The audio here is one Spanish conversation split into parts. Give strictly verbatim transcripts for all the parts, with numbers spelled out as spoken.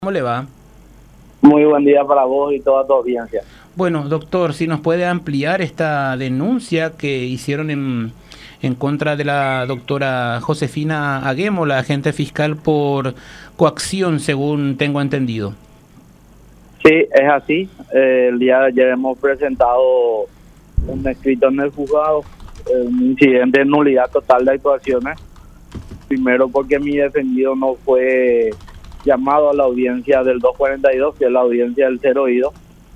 ¿Cómo le va? Muy buen día para vos y toda tu audiencia. Bueno, doctor, si nos puede ampliar esta denuncia que hicieron en, en contra de la doctora Josefina Aguemo, la agente fiscal, por coacción, según tengo entendido. Sí, es así. Eh, el día de ayer hemos presentado un escrito en el juzgado, eh, un incidente de nulidad total de actuaciones. Primero porque mi defendido no fue llamado a la audiencia del doscientos cuarenta y dos, que es la audiencia del ser oído,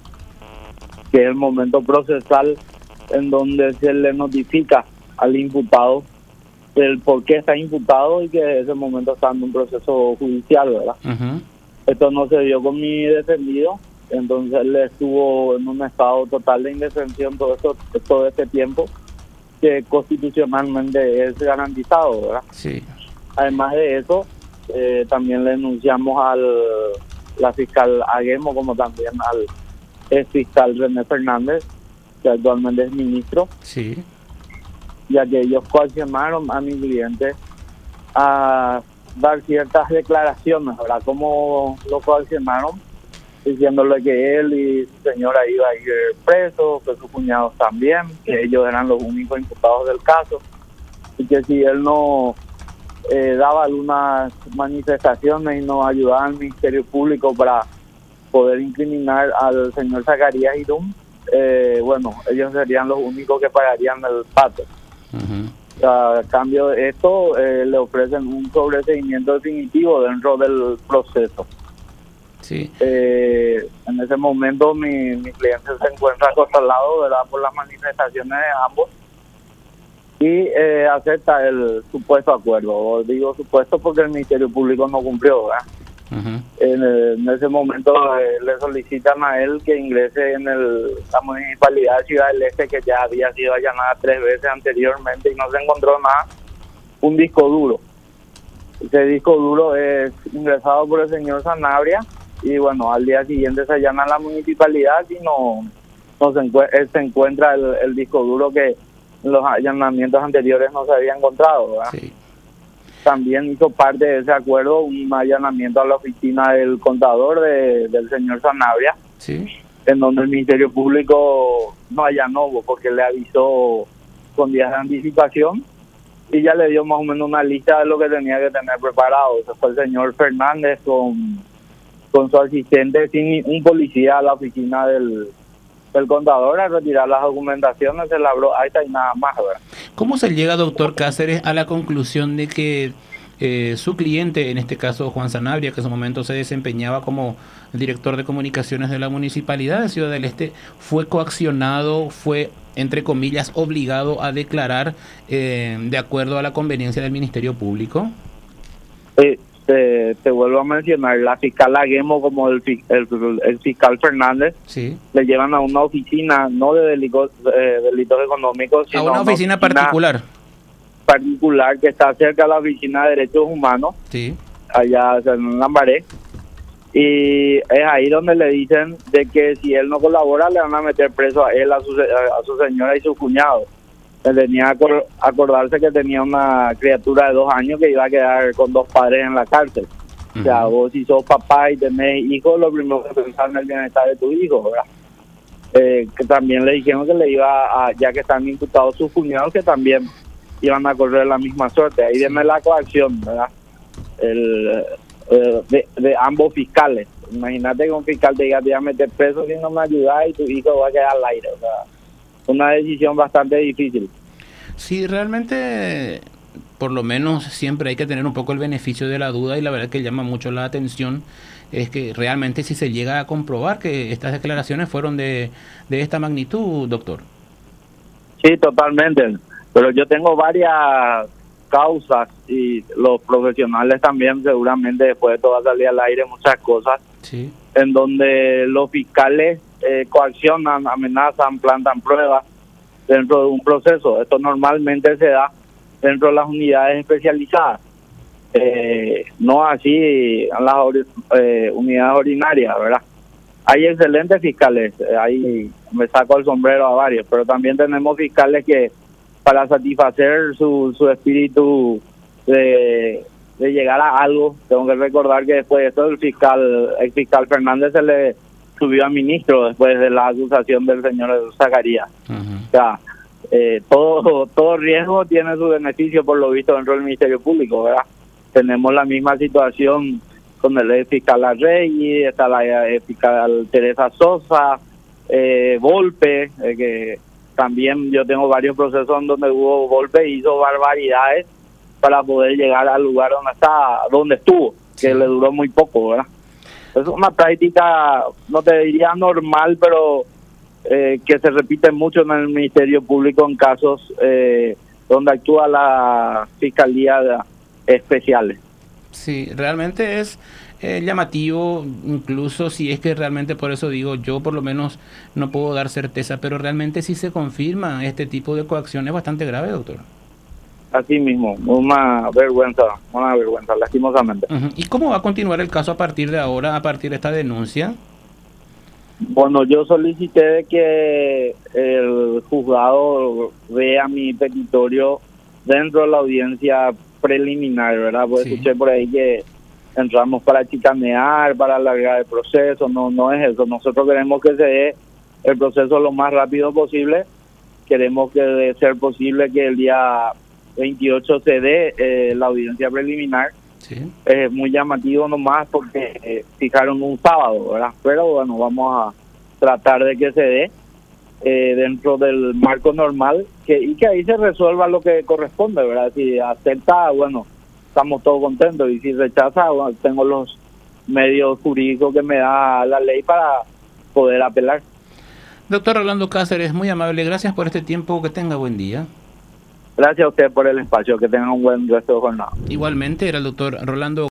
que es el momento procesal en donde se le notifica al imputado el por qué está imputado y que en ese momento está en un proceso judicial, ¿verdad? Uh-huh. Esto no se dio con mi defendido, entonces él estuvo en un estado total de indefensión todo esto, todo este tiempo, que constitucionalmente es garantizado, ¿verdad? Sí. Además de eso, eh, también le denunciamos al la fiscal Aguemo, como también al ex fiscal René Fernández, que actualmente es ministro, Sí. ya que ellos coaccionaron a mi cliente a dar ciertas declaraciones, ¿verdad? Como lo coaccionaron, diciéndole que él y su señora iba a ir presos, que sus cuñados también, que ellos eran los únicos imputados del caso, y que si él no eh, daba algunas manifestaciones y no ayudaba al Ministerio Público para poder incriminar al señor Zacarías Irún, eh, bueno, ellos serían los únicos que pagarían el pato. Uh-huh. A cambio de esto, eh, le ofrecen un sobreseimiento definitivo dentro del proceso. Sí. Eh, en ese momento mi, mi cliente se encuentra acostalado, ¿verdad?, por las manifestaciones de ambos, y eh, acepta el supuesto acuerdo. Digo supuesto porque el Ministerio Público no cumplió, ¿verdad? Uh-huh. En, en ese momento eh, le solicitan a él que ingrese en el, la municipalidad de Ciudad del Este, que ya había sido allanada tres veces anteriormente y no se encontró nada, un disco duro. Ese disco duro es ingresado por el señor Sanabria y bueno, al día siguiente se allana la municipalidad y no, no se, encuentra, se encuentra el, el disco duro que en los allanamientos anteriores no se había encontrado, ¿verdad? Sí. También hizo parte de ese acuerdo un allanamiento a la oficina del contador de, del señor Sanabria, Sí. en donde el Ministerio Público no allanó porque le avisó con días de anticipación y ya le dio más o menos una lista de lo que tenía que tener preparado. Ese fue el señor Fernández con, con su asistente, sin un policía, a la oficina del, del contador a retirar las documentaciones, se labró ahí está y nada más, ¿verdad? ¿Cómo se llega, doctor Cáceres, a la conclusión de que eh, su cliente, en este caso Juan Sanabria, que en su momento se desempeñaba como director de comunicaciones de la Municipalidad de Ciudad del Este, fue coaccionado, fue, entre comillas, obligado a declarar eh, de acuerdo a la conveniencia del Ministerio Público? Eh, te, te vuelvo a mencionar, la fiscal Aguemo como el, el, el fiscal Fernández, Sí. le llevan a una oficina, no de delitos, eh, delitos económicos, A sino una oficina particular. particular que está cerca de la oficina de derechos humanos, Sí. allá en Lambaré, y es ahí donde le dicen de que si él no colabora le van a meter preso a él, a su, a su señora y su cuñado. Él tenía que acordarse que tenía una criatura de dos años que iba a quedar con dos padres en la cárcel. Uh-huh. O sea, vos si sos papá y tenés hijos, lo primero que pensar en el bienestar de tu hijo, ¿verdad? Eh, que también le dijeron que le iba a, ya que están imputados sus cuñados, que también iban a correr la misma suerte. Ahí viene la coacción, ¿verdad? El, eh, de, de ambos fiscales. Imagínate que un fiscal te diga, te voy a meter preso si no me ayudas y tu hijo va a quedar al aire. O sea, una decisión bastante difícil. Sí, realmente, por lo menos siempre hay que tener un poco el beneficio de la duda, y la verdad que llama mucho la atención es que realmente si se llega a comprobar que estas declaraciones fueron de, de esta magnitud, doctor. Sí, totalmente. Pero yo tengo varias causas y los profesionales también, seguramente después de todo va a salir al aire muchas cosas, sí, en donde los fiscales eh, coaccionan, amenazan, plantan pruebas dentro de un proceso. Esto normalmente se da dentro de las unidades especializadas, eh, no así en las eh, unidades ordinarias, ¿verdad? Hay excelentes fiscales, eh, ahí me saco el sombrero a varios, pero también tenemos fiscales que para satisfacer su, su espíritu de de llegar a algo. Tengo que recordar que después de esto el fiscal, el fiscal Fernández se le subió a ministro después de la acusación del señor Zacarías. Uh-huh. O sea, eh, todo, todo riesgo tiene su beneficio, por lo visto, dentro del Ministerio Público, ¿verdad? Tenemos la misma situación con el fiscal Arregui, está la eh, fiscal Teresa Sosa, eh, Volpe, eh, que también yo tengo varios procesos en donde hubo Volpe y hizo barbaridades para poder llegar al lugar donde está, donde estuvo, que sí. Le duró muy poco, ¿verdad? Es una práctica, no te diría normal, pero eh, que se repite mucho en el Ministerio Público en casos eh, donde actúa la Fiscalía de, especiales. Sí, realmente es eh, llamativo, incluso si es que realmente, por eso digo, yo por lo menos no puedo dar certeza, pero realmente sí se confirma este tipo de coacción, es bastante grave, doctor. Así mismo, una vergüenza, una vergüenza, lastimosamente. Uh-huh. ¿Y cómo va a continuar el caso a partir de ahora, a partir de esta denuncia? Bueno, yo solicité de que el juzgado vea mi petitorio dentro de la audiencia preliminar, ¿verdad? Pues sí. Escuché por ahí que entramos para chicanear, para alargar el proceso, no no es eso. Nosotros queremos que se dé el proceso lo más rápido posible, queremos que de ser posible que el día veintiocho se dé eh, la audiencia preliminar. Sí. Es muy llamativo nomás porque eh, fijaron un sábado, ¿verdad? Pero bueno, vamos a tratar de que se dé eh, dentro del marco normal que y que ahí se resuelva lo que corresponde, ¿verdad? Si acepta, bueno, estamos todos contentos, y si rechaza, bueno, tengo los medios jurídicos que me da la ley para poder apelar. Doctor Rolando Cáceres, muy amable, gracias por este tiempo, que tenga buen día. Gracias a usted por el espacio, que tengan un buen resto de jornada. Igualmente, era el doctor Rolando